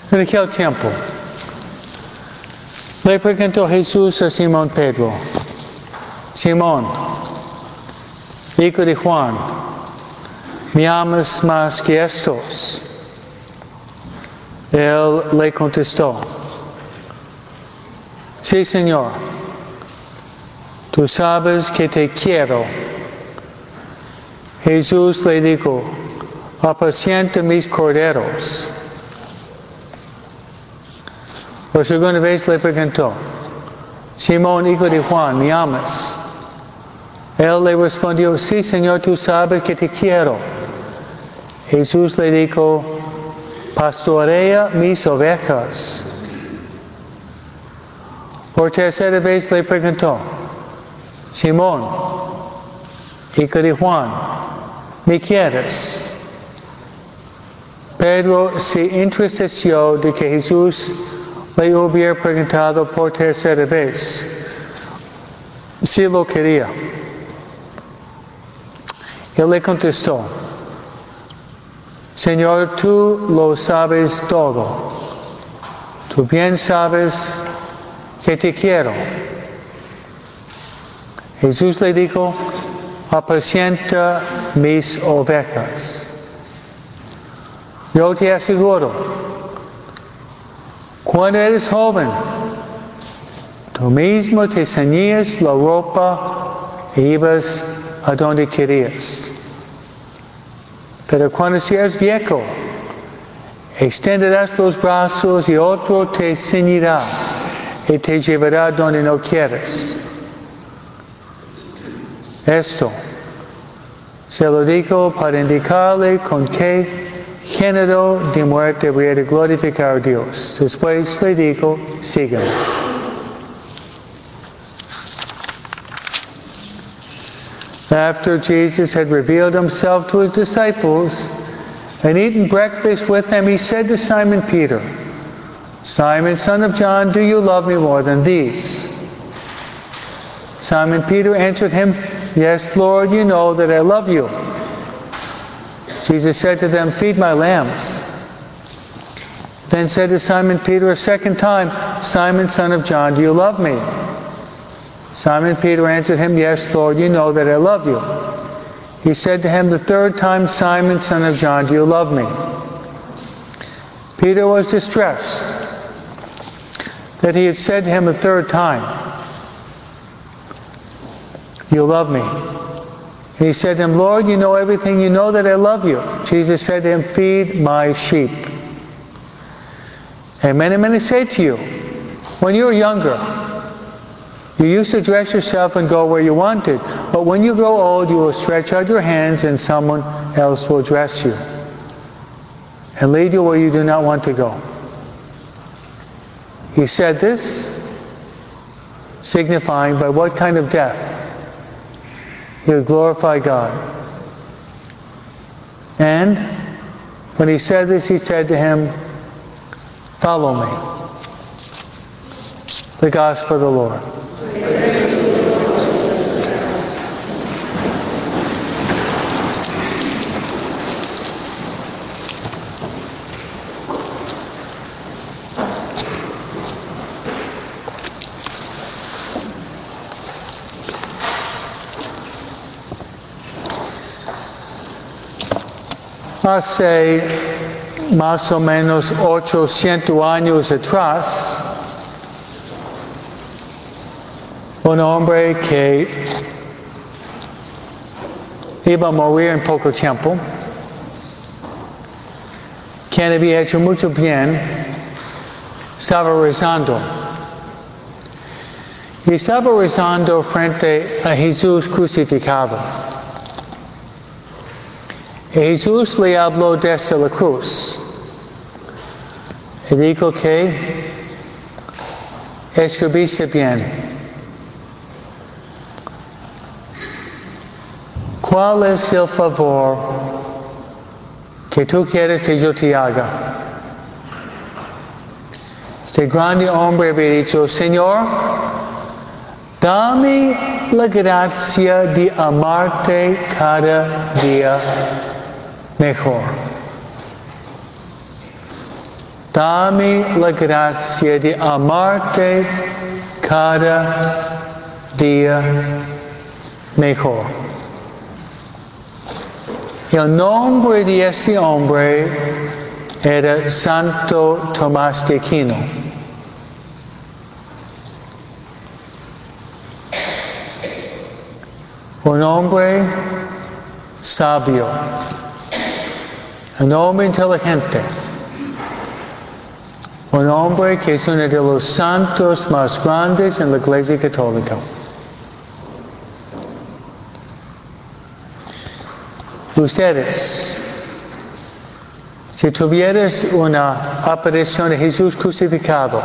En aquel tiempo, le preguntó Jesús a Simón Pedro: Simón, hijo de Juan, ¿me amas más que estos? Él le contestó: Sí, Señor, tú sabes que te quiero. Jesús le dijo: apacienta mis corderos. Por segunda vez le preguntó: Simón, hijo de Juan, ¿me amas? Él le respondió: Sí, Señor, tú sabes que te quiero. Jesús le dijo: pastorea mis ovejas. Por tercera vez le preguntó: Simón, hijo de Juan, ¿me quieres? Pedro se entristeció de que Jesús le hubiera preguntado por tercera vez si lo quería. Él le contestó: Señor, tú lo sabes todo. Tú bien sabes que te quiero. Jesús le dijo: apacienta mis ovejas. Yo te aseguro, cuando eres joven, tú mismo te ceñías la ropa e ibas a donde querías. Pero cuando seas viejo, extenderás los brazos y otro te ceñirá y te llevará donde no quieres. Esto se lo dijo para indicarle con qué género de muerte habría de glorificar a Dios. Después le dijo: sígueme. After Jesus had revealed himself to his disciples and eaten breakfast with them, he said to Simon Peter, Simon, son of John, do you love me more than these? Simon Peter answered him, Yes, Lord, you know that I love you. Jesus said to them, Feed my lambs. Then said to Simon Peter a second time, Simon, son of John, do you love me? Simon Peter answered him, Yes, Lord, you know that I love you. He said to him the third time, Simon, son of John, do you love me? Peter was distressed that he had said to him a third time, You love me. And he said to him, Lord, you know everything. You know that I love you. Jesus said to him, Feed my sheep. Amen, amen, I say to you, when you were younger, you used to dress yourself and go where you wanted. But when you grow old, you will stretch out your hands and someone else will dress you and lead you where you do not want to go. He said this, signifying by what kind of death he would glorify God. And when he said this, he said to him, Follow me. The Gospel of the Lord. Hace más o menos 800 años atrás, un hombre que iba a morir en poco tiempo, quien había hecho mucho bien, estaba rezando. Y estaba rezando frente a Jesús crucificado. Y Jesús le habló desde la cruz. Y dijo que escribiste bien. ¿Cuál es el favor que tú quieres que yo te haga? Este grande hombre había dicho, Señor, dame la gracia de amarte cada día mejor. Dame la gracia de amarte cada día mejor. El nombre de ese hombre era Santo Tomás de Aquino. Un hombre sabio, un hombre inteligente, un hombre que es uno de los santos más grandes en la Iglesia Católica. Ustedes, si tuvieras una aparición de Jesús crucificado,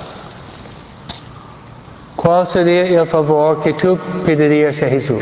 ¿cuál sería el favor que tú pedirías a Jesús?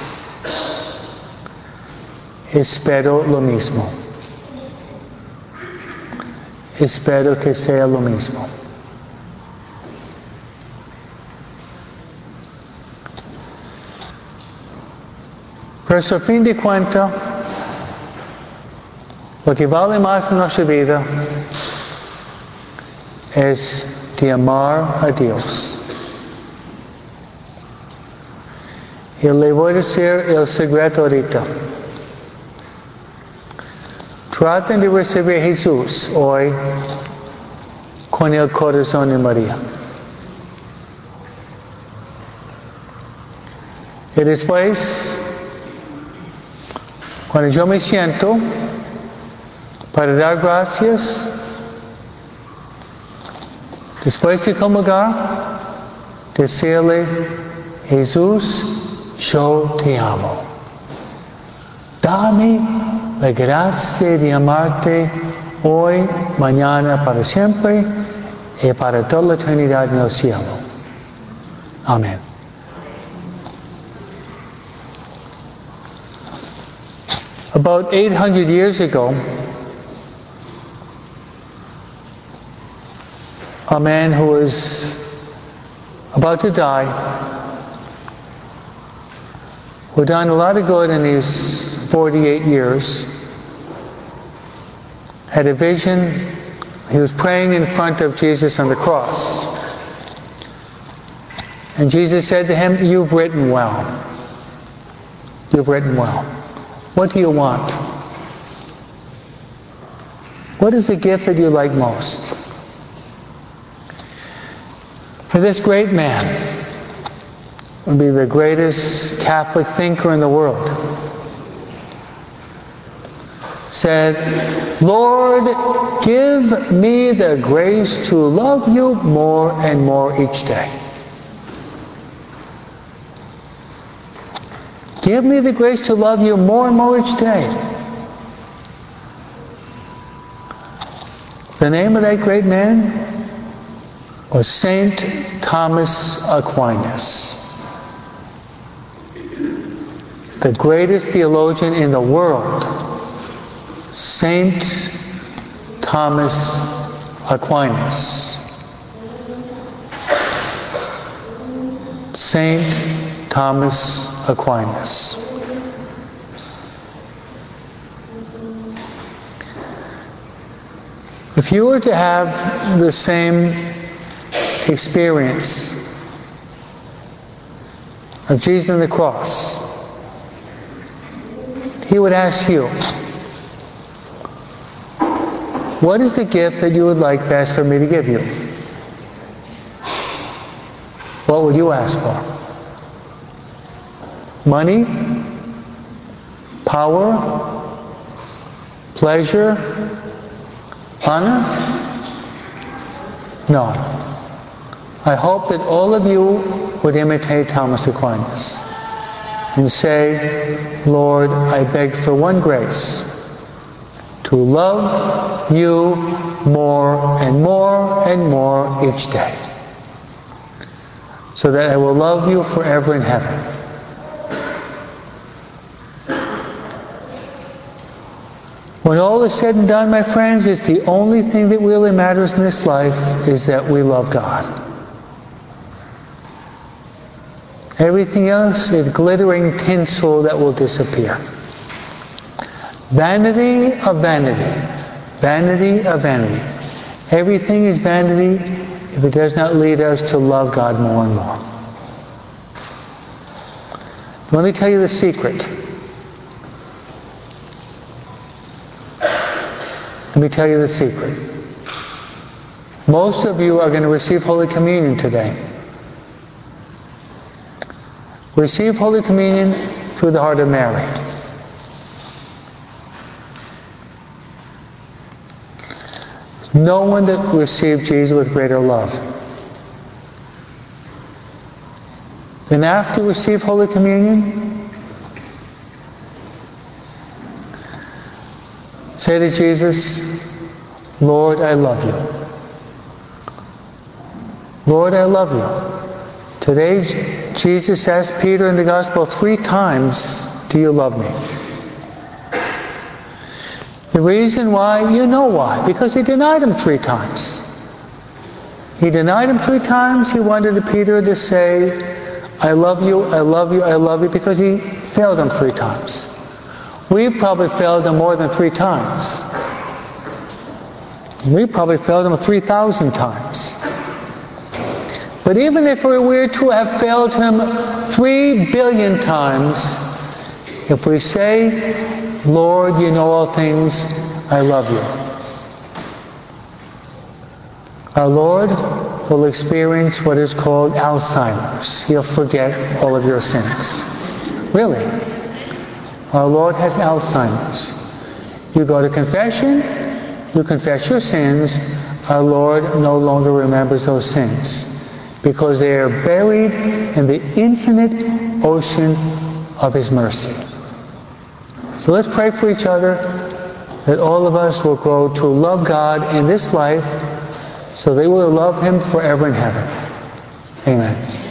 Espero lo mismo. Espero que sea lo mismo. Pero a fin de cuentas, lo que vale más en nuestra vida es de amar a Dios. Y le voy a decir el secreto ahorita. Traten de recibir a Jesús hoy con el corazón de María. Y después, cuando yo me siento para dar gracias, después de comulgar, decirle, Jesús, yo te amo. Dame la gracia de amarte hoy, mañana, para siempre y para toda la eternidad en el cielo. Amén. About 800 years ago, a man who was about to die, who had done a lot of good in his 48 years, had a vision. He was praying in front of Jesus on the cross. And Jesus said to him, "You've written well. You've written well. What do you want? What is the gift that you like most?" And this great man would be the greatest Catholic thinker in the world, said, "Lord, give me the grace to love you more and more each day. Give me the grace to love you more and more each day." The name of that great man was Saint Thomas Aquinas, the greatest theologian in the world. Saint Thomas Aquinas. Saint Thomas Aquinas. If you were to have the same experience of Jesus on the cross, he would ask you, what is the gift that you would like best for me to give you? What would you ask for? Money? Power? Pleasure? Honor? No. I hope that all of you would imitate Thomas Aquinas and say, "Lord, I beg for one grace, to love you more and more and more each day, so that I will love you forever in heaven." When all is said and done, my friends, it's the only thing that really matters in this life is that we love God. Everything else is glittering tinsel that will disappear. Vanity of vanity. Vanity of vanity. Everything is vanity if it does not lead us to love God more and more. Let me tell you the secret. Let me tell you the secret. Most of you are going to receive Holy Communion today. Receive Holy Communion through the heart of Mary. No one that received Jesus with greater love. Then after you receive Holy Communion, say to Jesus, Lord, I love you. Lord, I love you. Today, Jesus asked Peter in the Gospel 3 times, do you love me? The reason why, you know why. Because he denied him 3 times. He denied him 3 times. He wanted Peter to say, I love you, I love you, I love you, because he failed him 3 times. We've probably failed him more than 3 times. We probably failed him 3,000 times. But even if we were to have failed him 3 billion times, if we say, Lord, you know all things, I love you, our Lord will experience what is called Alzheimer's. He'll forget all of your sins. Really. Our Lord has Alzheimer's. You go to confession, you confess your sins, our Lord no longer remembers those sins, because they are buried in the infinite ocean of His mercy. So let's pray for each other that all of us will grow to love God in this life so they will love Him forever in heaven. Amen.